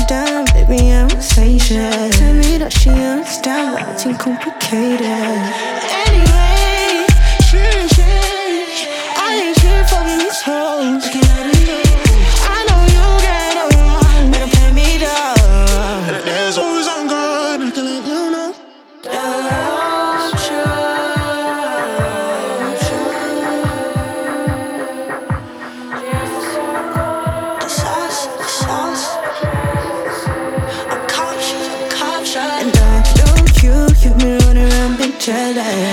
down, baby, I'm sensation. Tell me that she understand why it's complicated. Anyway, she ain't change. I ain't here for these hoes. I can't let it go. I know you get it wrong, better play me down. There's always on guard, I can let you know. And don't you been running around big jealous.